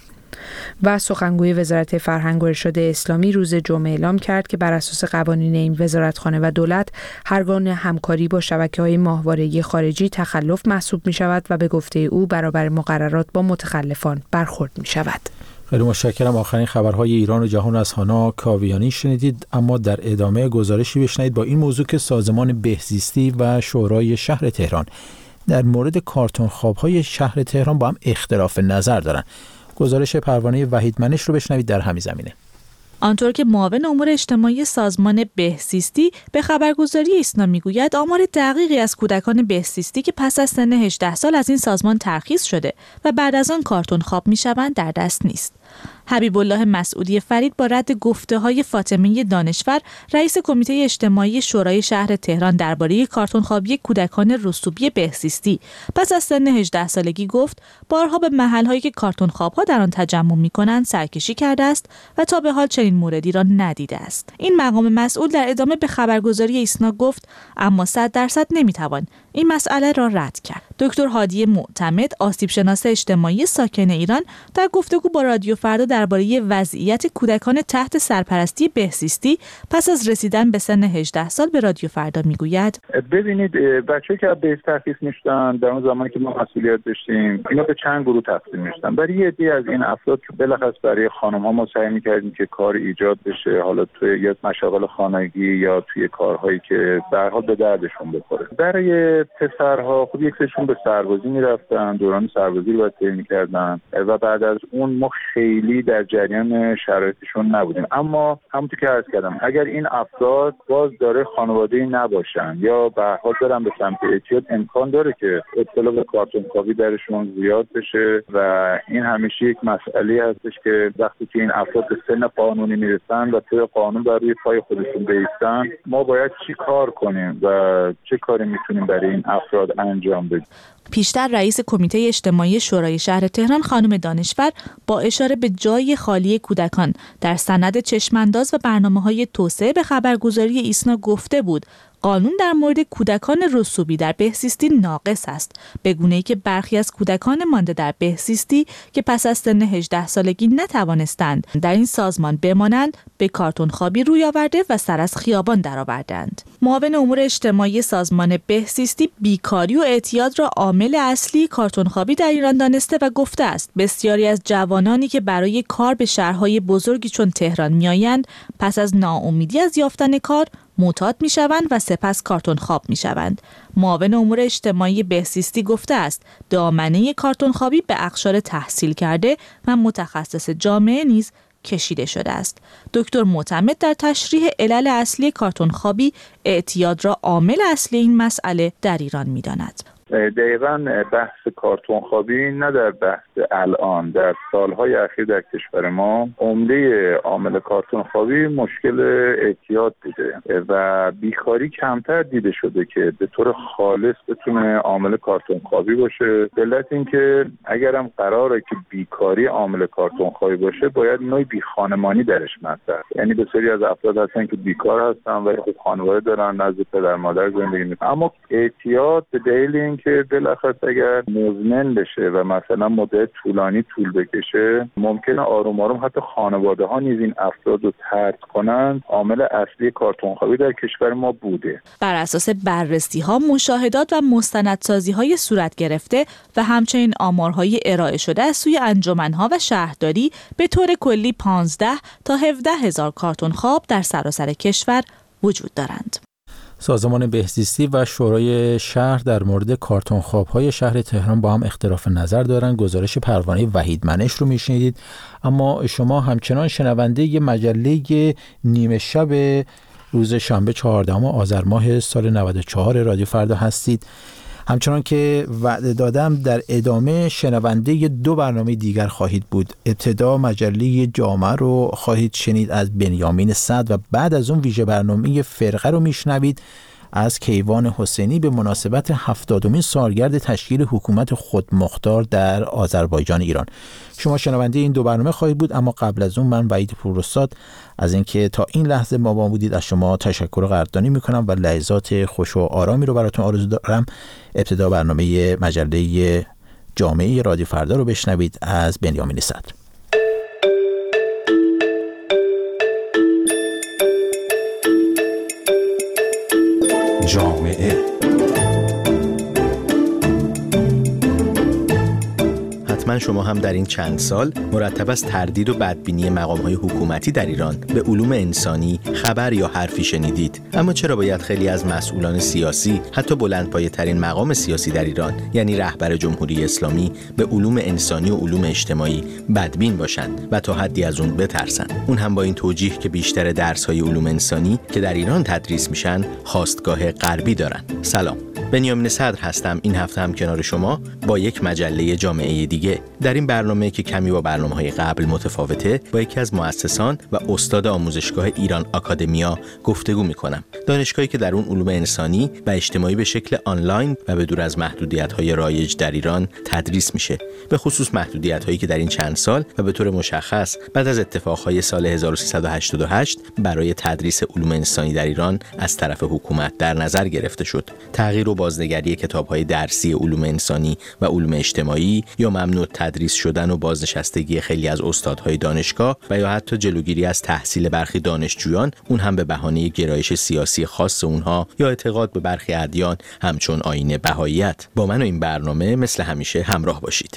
و سخنگوی وزارت فرهنگ و ارشاد اسلامی روز جمعه اعلام کرد که بر اساس قوانین این وزارتخانه و دولت هرگونه همکاری با شبکه‌های ماهواره‌ای خارجی تخلف محسوب می‌شود و به گفته او برابر مقررات با متخلفان برخورد می‌شود. خیلی متشکرم. آخرین خبرهای ایران و جهان از هانا کاویانی شنیدید، اما در ادامه گزارشی بشنوید با این موضوع که سازمان بهزیستی و شورای شهر تهران در مورد کارتون خواب‌های شهر تهران با هم اختلاف نظر دارند. گزارش پروانه وحیدمنش رو بشنوید در همین زمینه. آنطور که معاون امور اجتماعی سازمان بهزیستی به خبرگزاری ایسنا میگوید آمار دقیقی از کودکان بهزیستی که پس از سن 18 سال از این سازمان ترخیص شده و بعد از آن کارتون خواب میشوند در دست نیست. حبیب الله مسعودی فرید با رد گفته‌های فاطمه دانشور رئیس کمیته اجتماعی شورای شهر تهران درباره کارتون خوابی کودکان رسوبی بهزیستی پس از سن 18 سالگی گفت بارها به محل‌هایی که کارتون خواب‌ها در آن تجمع می‌کنند سرکشی کرده است و تا به حال چنین موردی را ندیده است. این مقام مسئول در ادامه به خبرگزاری ایسنا گفت اما 100% نمی‌توان این مسئله را رد کرد. دکتر هادی معتمد، آسیب‌شناس اجتماعی ساکن ایران، در گفتگو با رادیو فردا درباره وضعیت کودکان تحت سرپرستی بهزیستی پس از رسیدن به سن 18 سال به رادیو فردا میگوید ببینید بچه‌ای که بهز ترخیص میشدن در اون زمانی که ما مسئولیت داشتیم اینا به چند گروه تقسیم میشدن. برای یه عده از این افراد که بالاخص برای خانم‌ها ما سعی می‌کردیم که کار ایجاد بشه، حالا توی یا مشاغل خانگی یا توی کارهایی که به هر حال به دردشون بخوره. برای پسرها خب یک سرشون به سربازی میرفتن، دوران سربازی رو باید طی می‌کردن و بعد از اون ما خیلی در جریان شرایطشون نبودیم. اما همونطور که عرض کردم اگر این افراد باز داره خانواده‌ای نباشن یا به هر حال برن به سمت اعتیاد، امکان داره که اطلاع به کارتون خوابی درشون زیاد بشه و این همیشه یک مسئله هستش که وقتی که این افراد به سن قانونی میرسن و طبق قانون بر روی پای خودشون بایستن، ما باید چی کار کنیم و چه کاری میتونیم برای این افراد انجام بدیم. پیشتر رئیس کمیته اجتماعی شورای شهر تهران خانم دانشور با اشاره به جای خالی کودکان در سند چشمانداز و برنامه‌های توسعه به خبرگزاری ایسنا گفته بود قانون در مورد کودکان رسوبی در بهزیستی ناقص است، به گونه‌ای که برخی از کودکان مانده در بهزیستی که پس از سن 18 سالگی نتوانستند در این سازمان بمانند، به کارتون خوابی روی آورده و سر از خیابان درآوردند. معاون امور اجتماعی سازمان بهزیستی بیکاری و اعتیاد را عامل اصلی کارتون خوابی در ایران دانسته و گفته است بسیاری از جوانانی که برای کار به شهرهای بزرگی چون تهران میآیند، پس از ناامیدی از یافتن کار معتاد میشوند و سپس کارتون خواب میشوند. معاون امور اجتماعی بهزیستی گفته است دامنه کارتون خوابی به اقشار تحصیل کرده و متخصص جامعه نیز کشیده شده است. دکتر معتمد در تشریح علل اصلی کارتون خوابی اعتیاد را عامل اصلی این مسئله در ایران می‌داند. دقیقاً بحث کارتون خوابی نه در بحث الان، در سالهای اخیر در کشور ما عمده عامل کارتون خوابی مشکل اعتیاد بوده و بیکاری کمتر دیده شده که به طور خالص بتونه عامل کارتون خوابی باشه. علت این که اگرم قراره که بیکاری عامل کارتون خوابی باشه، باید نوع بیخانمانی درش مطرح، یعنی بسیاری از افراد هستن که بیکار هستن و خود خانواده دارن، نزد پدر مادر زندگی میکنن، اما اعتیاد به دلیل که بالاخره اگر مزمن بشه و مثلا مدت طولانی طول بکشه، ممکنه آروم آروم حتی خانواده ها نیز این افراد رو ترک کنن. عامل اصلی کارتون خوابی در کشور ما بوده. بر اساس بررسی ها، مشاهدات و مستندسازی های صورت گرفته و همچنین آمارهای ارائه شده از سوی انجمنها و شهرداری، به طور کلی 15 تا 17 هزار کارتون خواب در سراسر کشور وجود دارند. سازمان بهزیستی و شورای شهر در مورد کارتون خواب‌های شهر تهران با هم اختلاف نظر دارند. گزارش پروانه وحید منش رو میشنیدید، اما شما همچنان شنونده ی مجله نیمه شب روز شنبه 14 آذر ماه سال 94 رادیو فردا هستید. همچنان که وعده دادم در ادامه شنونده 2 برنامه دیگر خواهید بود. ابتدا مجله جامعه رو خواهید شنید از بنیامین صدر و بعد از اون ویژه برنامه فرقه رو میشنوید از کیوان حسینی به مناسبت 70مین سالگرد تشکیل حکومت خودمختار در آذربایجان ایران. شما شنونده این 2 برنامه خواهید بود، اما قبل از اون من وحید پوراستاد از اینکه تا این لحظه ما بودید از شما تشکر و قدردانی میکنم و لحظات خوش و آرامی رو براتون آرزو دارم. ابتدا برنامه مجله جامعه رادیو فردا رو بشنوید از بنیامین صدر. جامعه حتما شما هم در این چند سال مرتب از تردید و بدبینی مقام‌های حکومتی در ایران به علوم انسانی خبر یا حرفی شنیدید. اما چرا باید خیلی از مسئولان سیاسی، حتی بلندپایه‌ترین مقام سیاسی در ایران یعنی رهبر جمهوری اسلامی، به علوم انسانی و علوم اجتماعی بدبین باشند و تا حدی از اون بترسن؟ اون هم با این توجیه که بیشتر درس‌های علوم انسانی که در ایران تدریس میشن خاستگاه غربی دارن. سلام، بنیامین صدر هستم. این هفته هم کنار شما با یک مجله جامعه دیگه. در این برنامه که کمی با برنامه‌های قبل متفاوته، با یکی از مؤسسان و استاد آموزشگاه ایران آکادمیا گفتگو می‌کنم. دانشگاهی که در اون علوم انسانی و اجتماعی به شکل آنلاین و به دور از محدودیت‌های رایج در ایران تدریس میشه. به خصوص محدودیت‌هایی که در این چند سال و به طور مشخص بعد از اتفاقهای سال 1388 برای تدریس علوم انسانی در ایران از طرف حکومت در نظر گرفته شد. تغییر و بازنگری کتاب‌های درسی علوم انسانی و علوم اجتماعی، یا ممنوع تدریس شدن و بازنشستگی خیلی از استادهای دانشگاه و یا حتی جلوگیری از تحصیل برخی دانشجویان، اون هم به بهانه گرایش سیاسی خاص اونها یا اعتقاد به برخی ادیان همچون آیین بهاییت. با من و این برنامه مثل همیشه همراه باشید.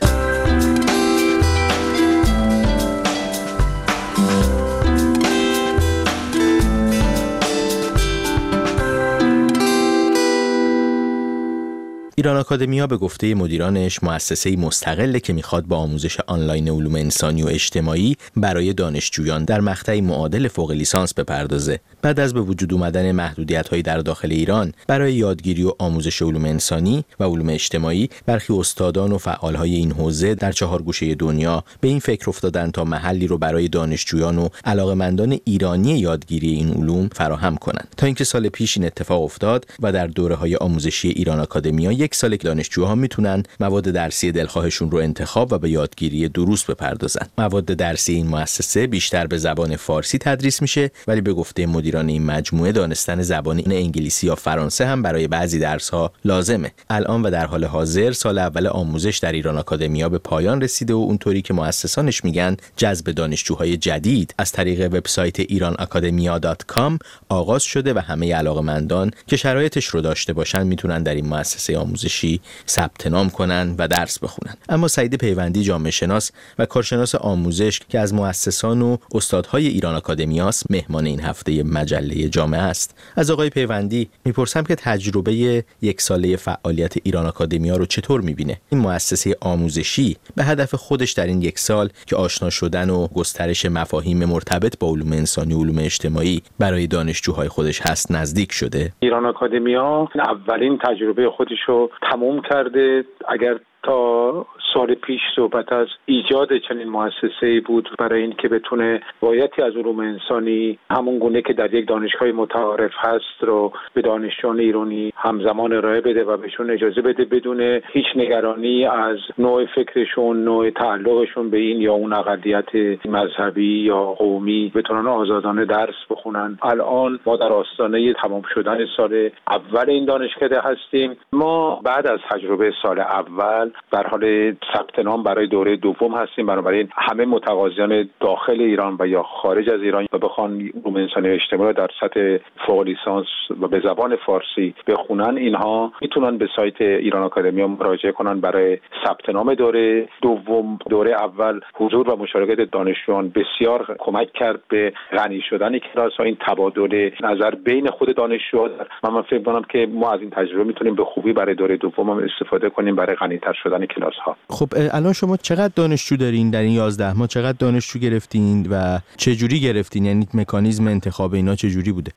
ایران آکادمیا به گفته مدیرانش مؤسسه‌ای مستقله که میخواد با آموزش آنلاین علوم انسانی و اجتماعی برای دانشجویان در مقطعی معادل فوق لیسانس بپردازه. بعد از به وجود اومدن محدودیت‌های در داخل ایران برای یادگیری و آموزش علوم انسانی و علوم اجتماعی، برخی استادان و فعالهای این حوزه در 4 گوشه دنیا به این فکر افتادن تا محلی رو برای دانشجویان و علاقه‌مندان ایرانی یادگیری این علوم فراهم کنند. تا اینکه سال پیش این اتفاق افتاد و در دوره‌های آموزشی ایران آکادمیا 1 سال که دانشجوها میتونن مواد درسی دلخواهشون رو انتخاب و به یادگیری دروس بپردازن. مواد درسی این مؤسسه بیشتر به زبان فارسی تدریس میشه، ولی به گفته مدیران این مجموعه دانستن زبان انگلیسی یا فرانسه هم برای بعضی درس‌ها لازمه. الان و در حال حاضر سال اول آموزش در ایران آکادمیا به پایان رسیده و اونطوری که مؤسسانش میگن جذب دانشجوهای جدید از طریق وبسایت iranacademia.com آغاز شده و همه علاقه‌مندان که شرایطش رو داشته باشن میتونن در این مؤسسه آموزشی ثبت نام کنن و درس بخونن. اما سعید پیوندی، جامعه شناس و کارشناس آموزش که از مؤسسان و استادهای ایران آکادمیاست، مهمان این هفته مجله جامعه است. از آقای پیوندی میپرسم که تجربه 1 ساله فعالیت ایران آکادمیا رو چطور میبینه؟ این مؤسسه آموزشی به هدف خودش در این 1 سال که آشنا شدن و گسترش مفاهیم مرتبط با علوم انسانی و علوم اجتماعی برای دانشجوهای خودش هست نزدیک شده؟ ایران آکادمیا اولین تجربه خودش رو تموم کرده. اگر تا سال پیش صحبت از ایجاد چنین مؤسسه‌ای بود برای این که بتونه بایدی از علوم انسانی همون گونه که در یک دانشگاه متعارف هست رو به دانشجویان ایرانی همزمان ارائه بده و بهشون اجازه بده بدون هیچ نگرانی از نوع فکرشون، نوع تعلقشون به این یا اون اقلیت مذهبی یا قومی بتونن آزادانه درس بخونن. الان ما در آستانه تمام شدن سال اول این دانشکده هستیم. ما بعد از تجربه سال اول در حال ثبت نام برای دوره دوم هستیم. بنابراین همه متقاضیان داخل ایران و یا خارج از ایران و بخوان علوم انسانی و اجتماعی در سطح فوق لیسانس و به زبان فارسی بخونن، اینها میتونن به سایت ایران آکادمیا مراجعه کنن برای ثبت نام دوره دوم. دوره اول حضور و مشارکت دانشجویان بسیار کمک کرد به غنی شدن کلاس ها. این تبادل نظر بین خود دانشجوها، من فکر می‌کنم که ما از این تجربه میتونیم به خوبی برای دوره دوم هم استفاده کنیم برای غنی‌تر شدن کلاس ها. خب الان شما چقدر دانشجو دارین در این 11 ماه؟ چقدر دانشجو گرفتین و چه جوری گرفتین؟ یعنی مکانیزم انتخاب اینا چه جوری بوده؟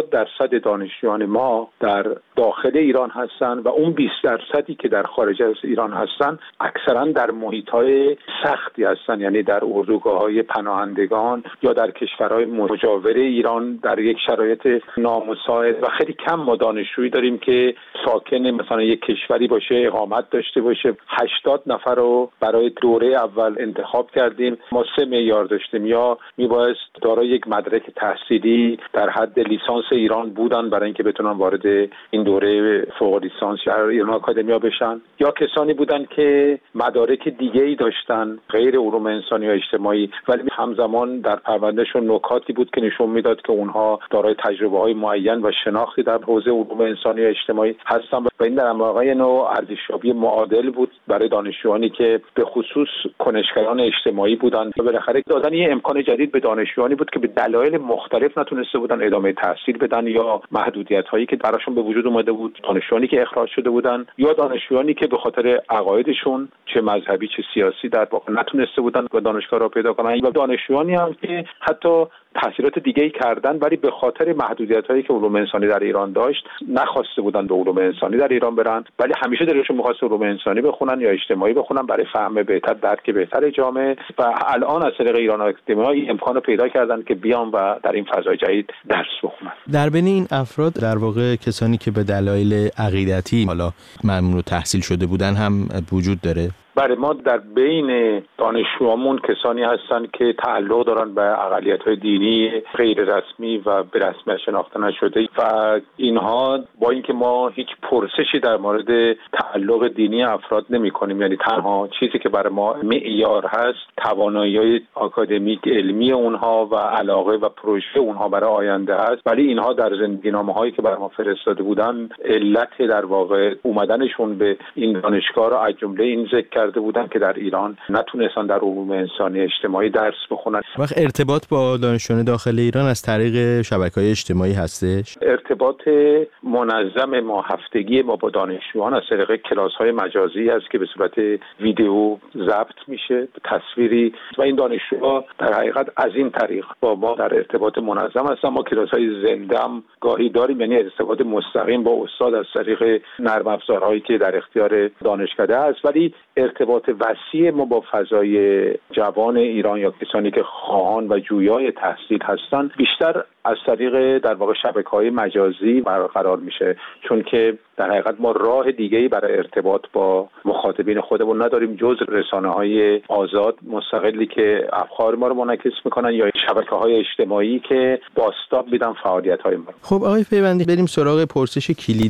80% دانشجویان ما در داخل ایران هستن و اون 20% که در خارج از ایران هستن اکثرا در محیط‌های سختی هستن، یعنی در اردوگاه‌های پناهندگان یا در کشورهای مجاور ایران در یک شرایط نامساعد و خیلی کم ما دانشجویی داریم که ساکن مثلا یک کشوری باشه، اقامت داشته باشه. 80 نفر رو برای دوره اول انتخاب کردیم. ما 3 معیار داشتیم: یا میبایست دارای یک مدرک تحصیلی در حد لیسانس ایران بودن برای اینکه بتونن وارد این دوره فوق لیسانس در ایران آکادمیا بشن، یا کسانی بودن که مدارک دیگه‌ای داشتن غیر علوم انسانی و اجتماعی ولی همزمان در پروندهشون نکاتی بود که نشون میداد که اونها دارای تجربه‌های معین و شناختی در حوزه علوم انسانی و اجتماعی هستن و این در واقع نوع ارزشیابی معادل بود برای دانشجویانی که به خصوص کنشگران اجتماعی بودند و بالاخره دادن یه امکان جدید به دانشجویانی بود که به دلایل مختلف نتونسته بودن ادامه تحصیل بدن، یا محدودیت‌هایی که براشون به وجود اومده بود، دانشجویانی که اخراج شده بودن یا دانشجویانی که به خاطر عقایدشون چه مذهبی چه سیاسی در واقع نتونسته بودن و دانشگاه را پیدا کنن، و دانشجویانی هم که حتی تحصیلات دیگه‌ای کردن ولی به خاطر محدودیت‌هایی که علوم انسانی در ایران داشت نخواسته بودن به علوم انسانی در ایران برن، ولی همیشه دلشون می‌خواست علوم انسانی بخونن یا اجتماعی بخونن برای فهم بهتر، درک بهتر جامعه. و الان از طریق ایران آکادمیا این امکان رو پیدا کردن که بیان و در این فضای جدید درس بخونن. در بین این افراد در واقع کسانی که به دلایل عقیدتی حالا ممنوع تحصیل شده بودن هم وجود داره؟ بله، ما در بین دانشجوامون کسانی هستن که تعلق دارن به اقلیت‌های دینی غیر رسمی و به رسمیت شناخته نشده و اینها با اینکه ما هیچ پرسشی در مورد تعلق دینی افراد نمی‌کنیم، یعنی تنها چیزی که برای ما معیار هست توانایی‌های آکادمیک علمی اونها و علاقه و پروژه اونها برای آینده هست، ولی اینها در زندگینامه‌هایی که برای ما فرستاده بودن علت در واقع اومدنشون به این دانشگاه رو از جمله این ذکر کرده بودن که در ایران نتونستن در علوم انسانی اجتماعی درس بخونن. وقت ارتباط با دانشجویان داخل ایران از طریق شبکه‌های اجتماعی هستش؟ ارتباط منظم ما هفتگی ما با دانشجویان از طریق کلاس‌های مجازی است که به صورت ویدیو ضبط میشه، تصویری، و این دانشجوها در حقیقت از این طریق با ما در ارتباط منظم هستن. ما کلاس‌های زنده هم گاهی داریم، یعنی ارتباط مستقیم با استاد از طریق نرم افزارهایی که در اختیار دانشکده است، ولی ارتباط وسیع ما با فضای جوان ایران یا کسانی که خواهان و جویای تحصیل هستند بیشتر از طریق در واقع شبکه‌های مجازی برقرار میشه، چون که در حقیقت ما راه دیگه‌ای برای ارتباط با مخاطبین خودمون نداریم جز رسانه‌های آزاد مستقلی که افکار ما رو منعکس میکنن یا شبکه‌های اجتماعی که بازتاب میدن فعالیت‌های ما. خب آقای پیوندی، بریم سراغ پرسش کلیدی